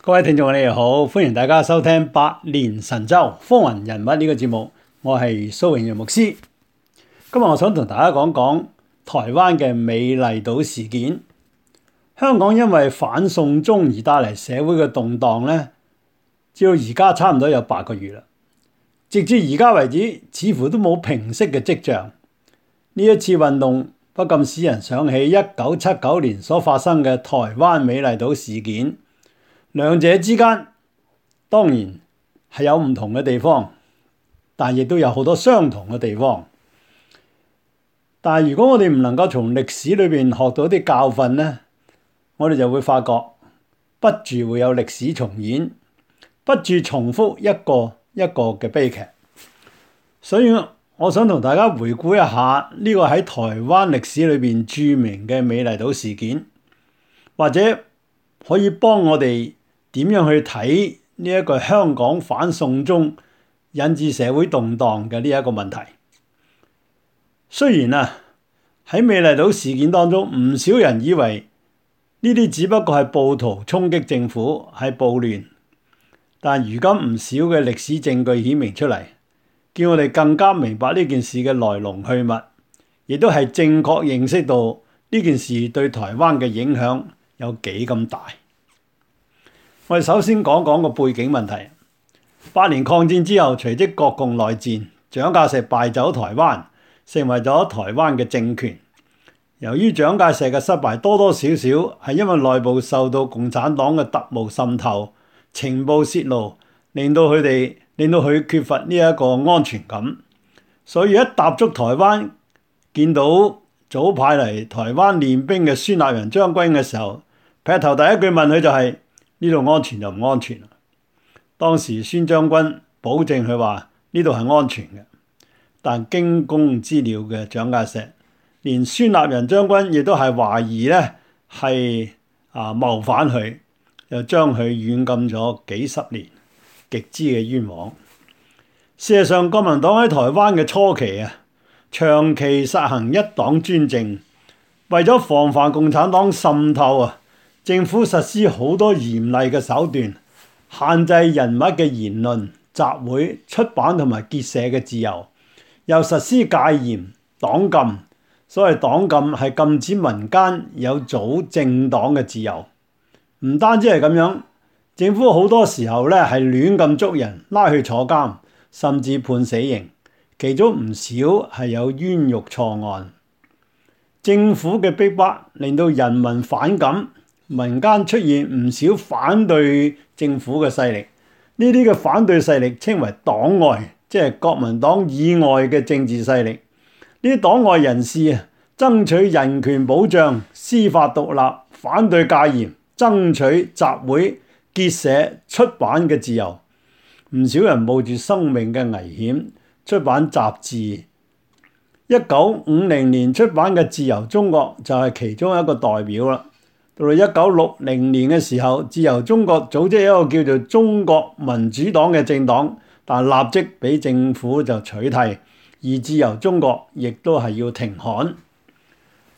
各位聽眾你哋好，歡迎大家收聽百年神州風雲人物呢個節目，我係蘇永陽牧師。今日我想同大家講講台灣嘅美麗島事件。香港因為反送中而帶嚟社會嘅動盪呢，至到而家差唔多有8個月啦。直至而家為止，似乎都冇平息嘅跡象。呢一次運動不禁使人想起1979年所發生嘅台灣美麗島事件。兩者之間當然係有唔同嘅地方，但亦都有好多相同嘅地方。但係如果我哋唔能夠從歷史裏邊學到啲教訓呢，我哋就會發覺不住會有歷史重演，不住重複一個一個嘅悲劇。所以我想同大家回顧一下呢個喺台灣歷史裏邊著名嘅美麗島事件，或者可以幫我哋點樣去睇呢一個香港反送中引致社會動盪嘅呢一個問題。雖然喺美麗島事件當中，唔少人以為呢啲只不過係暴徒衝擊政府，係暴亂，但如今唔少嘅歷史證據顯明出嚟，叫我哋更加明白呢件事嘅來龍去脈，亦都係正確認識到呢件事對台灣嘅影響有幾咁大。我哋首先講講個背景問題。8年抗戰之後，隨即國共內戰，蔣介石敗走台灣，成為咗台灣嘅政權。由於蔣介石嘅失敗，多多少少係因為內部受到共產黨嘅特務滲透、情報泄露，令到佢缺乏呢一個安全感。所以一踏足台灣，見到早派嚟台灣練兵嘅孫立人將軍嘅時候，劈頭第一句問佢就係：呢度安全就唔安全？當時孫將軍保證佢話呢度係安全嘅，但驚弓之鳥嘅蔣介石，連孫立人將軍亦都係懷疑咧係謀反佢，又將佢軟禁咗幾十年，極之嘅冤枉。事實上，國民黨喺台灣嘅初期長期實行一黨專政，為咗防範共產黨滲透政府實施好多嚴厲嘅手段，限制人物嘅言論、集會、出版同埋結社嘅自由，又實施戒嚴、黨禁。所謂黨禁係禁止民間有組政黨嘅自由。唔單止係咁樣，政府好多時候係亂咁捉人，拉去坐監，甚至判死刑，其中唔少係有冤獄錯案。政府嘅逼迫令到人民反感。民間出現唔少反對政府嘅勢力，呢啲嘅反對勢力稱為黨外，即係國民黨以外嘅政治勢力。呢啲黨外人士爭取人權保障、司法獨立，反對戒嚴，爭取集會、結社、出版嘅自由。唔少人冒住生命嘅危險出版雜誌。1950年出版嘅《自由中國》就係其中一個代表啦。到1960年嘅時候，自由中國組織一個叫做中國民主黨嘅政黨，但立即俾政府就取締，而自由中國亦都係要停刊。到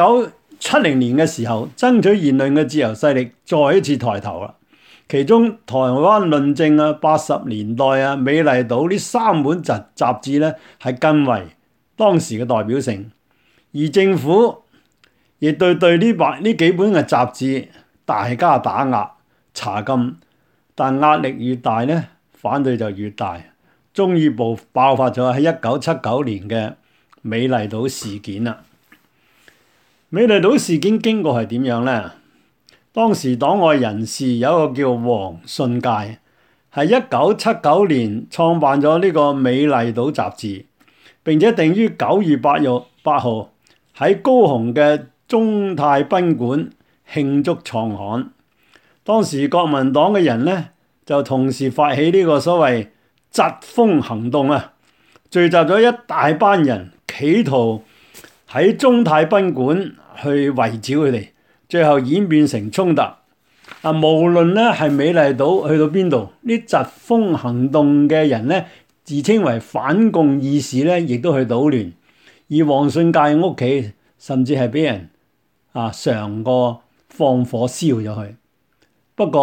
1970年嘅時候，爭取言論嘅自由勢力再一次抬頭啦。其中台灣論政80年代美麗島呢3本雜誌咧係更為當時嘅代表性，而政府亦對呢幾本嘅雜誌大加打壓查禁，但壓力越大呢，反對就越大，終於爆發咗喺1979年嘅美麗島事件啦。美麗島事件經過係點樣呢？當時黨外人士有一個叫黃信介，係1979年創辦咗呢個美麗島雜誌，並且定於9月8號喺高雄嘅中泰賓館慶祝創刊。當時國民黨嘅人呢，就同時發起呢個所謂疾風行動聚集咗一大班人，企圖喺中泰賓館去圍剿佢哋，最後演變成衝突。無論咧係美麗島去到邊度，呢疾風行動嘅人呢，自稱為反共義士呢，亦都去搗亂。而黃信介屋企甚至係俾人嘗過放火燒咗佢。不過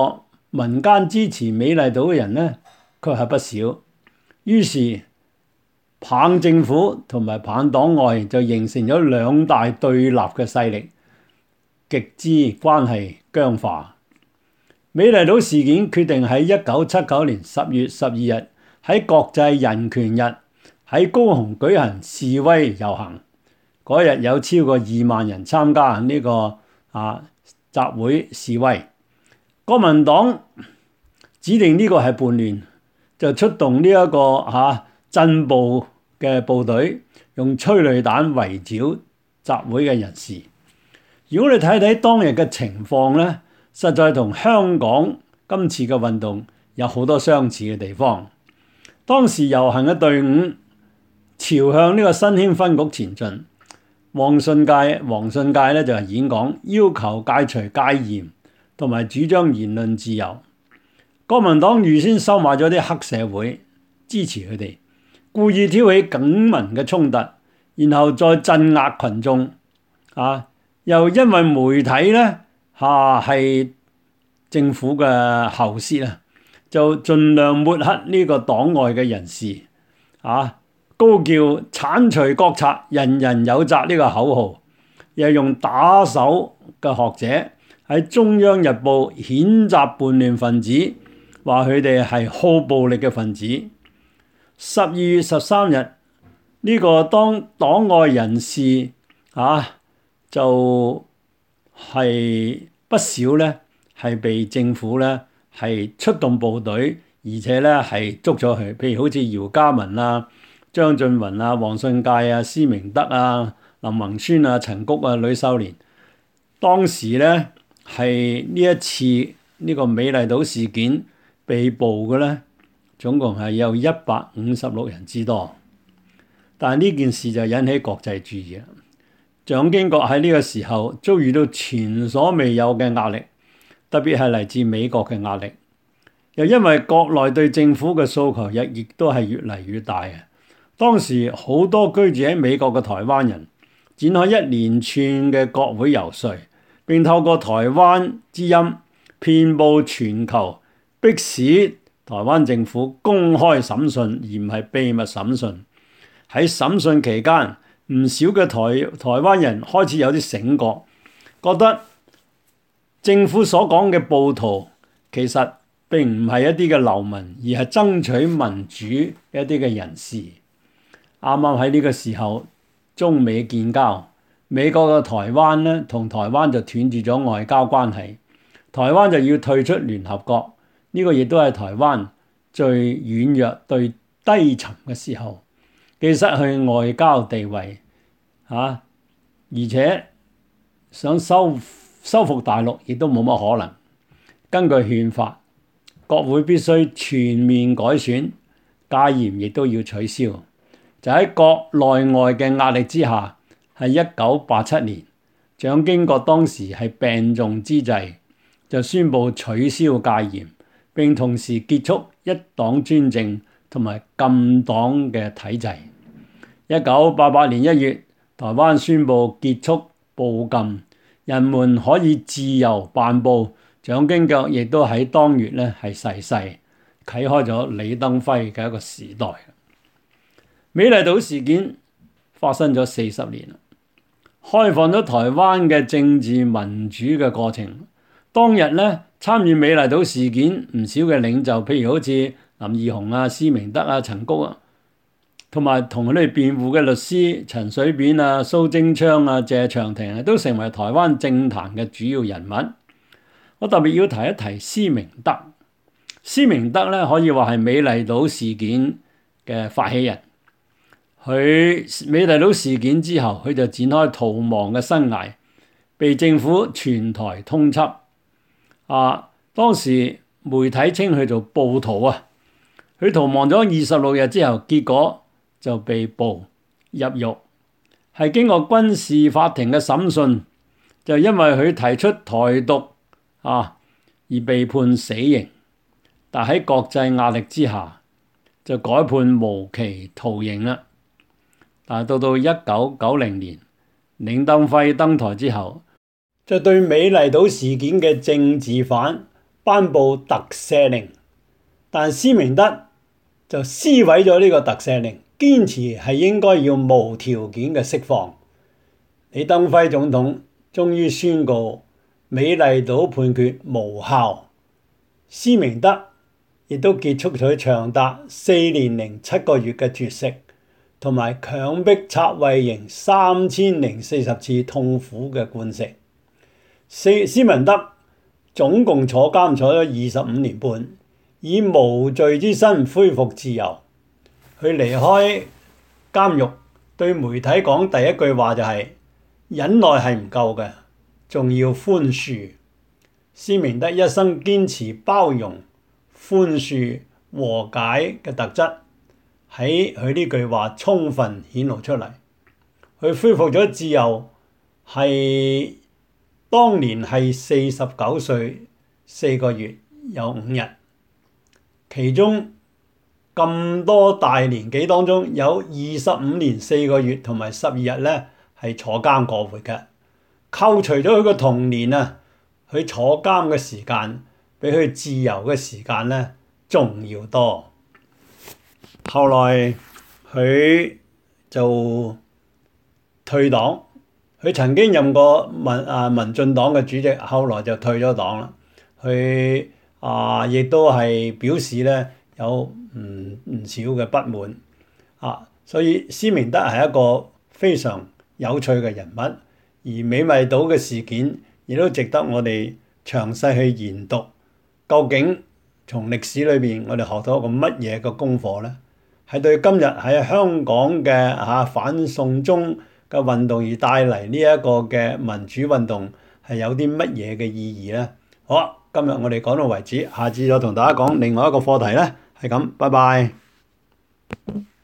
民間支持美麗島嘅人呢，卻係不少。於是棒政府同埋棒黨外就形成咗兩大對立嘅勢力，極之關係僵化。美麗島事件決定喺1979年10月12日喺國際人權日喺高雄舉行示威遊行。嗰日有超過2萬人參加呢個集會示威。國民黨指定呢個係叛亂，就出動呢一個鎮暴嘅部隊，用催淚彈圍剿集會嘅人士。如果你睇睇當日嘅情況咧，實在同香港今次嘅運動有好多相似嘅地方。當時遊行嘅隊伍朝向呢個新興分局前進。黃信介咧就係演講，要求戒除戒嚴同埋主張言論自由。國民黨預先收買咗啲黑社會支持佢哋，故意挑起警民嘅衝突，然後再鎮壓群眾。又因為媒體咧係政府嘅喉舌就盡量抹黑呢個黨外嘅人士高叫剷除國賊，人人有責呢個口號，又用打手嘅學者喺中央日報譴責叛亂分子，話佢哋係好暴力嘅分子。12月13日呢個當黨外人士就係不少咧，係被政府咧係出動部隊，而且咧係捉咗佢，譬如好似姚嘉文張俊雲黃信介施明德林宏川陳菊呂秀蓮。當時咧係呢一次呢個美麗島事件被捕嘅咧，總共係有156人之多。但係呢件事就引起國際注意。蔣經國喺呢個時候遭遇到前所未有嘅壓力，特別係嚟自美國嘅壓力，又因為國內對政府嘅訴求亦都係越嚟越大。當時好多居住喺美國嘅台灣人展開一連串嘅國會遊說，並透過台灣之音遍佈全球，迫使台灣政府公開審訊，而唔係秘密審訊。喺審訊期間，唔少嘅台灣人開始有啲醒覺，覺得政府所講嘅暴徒其實並唔係一啲嘅流民，而係爭取民主一啲嘅人士。啱啱喺呢個時候，中美建交，美國嘅台灣咧同台灣就斷絕咗外交關係，台灣就要退出聯合國，呢個亦都係台灣最軟弱、最低沉嘅時候，既失去外交地位而且想收復大陸亦都冇乜可能。根據憲法，國會必須全面改選，戒嚴亦都要取消。就喺國內外嘅壓力之下，係1987年，蔣經國當時係病重之際，就宣布取消戒嚴，並同時結束一黨專政同埋禁黨嘅體制。1988年1月，台灣宣布結束報禁，人們可以自由辦報。蔣經國亦都喺當月咧係逝世，啟開咗李登輝嘅一個時代。美麗島事件發生咗40年，開放咗台灣嘅政治民主嘅過程。當日咧參與美麗島事件唔少嘅領袖，譬如好似林義雄施明德陳菊同埋同佢哋辯護嘅律師陳水扁蘇貞昌謝長廷都成為台灣政壇嘅主要人物。我特別要提一提施明德。施明德咧可以話係美麗島事件嘅發起人。佢美麗島事件之後，佢就展開逃亡嘅生涯，被政府全台通緝。當時媒體稱佢做暴徒佢逃亡咗26日之後，結果就被捕入獄，係經過軍事法庭嘅審訊，就因為佢提出台獨而被判死刑。但喺國際壓力之下，就改判無期徒刑啦。但係到1990年，李登輝登台之後，就對美麗島事件嘅政治犯頒布特赦令，但施明德就撕毀咗呢個特赦令，堅持係應該要無條件嘅釋放。李登輝總統終於宣告美麗島判決無效，施明德亦都結束咗長達4年零7個月嘅絕食，同埋強迫插胃營3040次痛苦嘅灌食。施明德總共坐監坐咗25年半，以無罪之身恢復自由。佢離開監獄對媒體講第一句話就係：忍耐係唔夠嘅，仲要寬恕。施明德一生堅持包容、寬恕、和解嘅特質，喺佢呢句話充分顯露出嚟。佢恢復咗自由係當年係49歲4個月有5日，其中咁多大年紀當中有25年4個月同埋12日咧係坐監過活嘅。扣除咗佢個童年啊，佢坐監嘅時間比佢自由嘅時間咧仲要多。後來佢就退黨，佢曾經任過民進黨嘅主席，後來就退咗黨啦。佢亦都係表示咧有唔少嘅不滿所以施明德係一個非常有趣嘅人物，而美麗島嘅事件亦都值得我哋詳細去研讀。究竟從歷史裏邊我哋學到一個乜嘢嘅功課呢？係對今日喺香港嘅反送中嘅運動而帶嚟呢一個嘅民主運動係有啲乜嘢嘅意義呢？好，今日我哋講到為止，下次再同大家講另外一個課題呢，係咁，拜拜。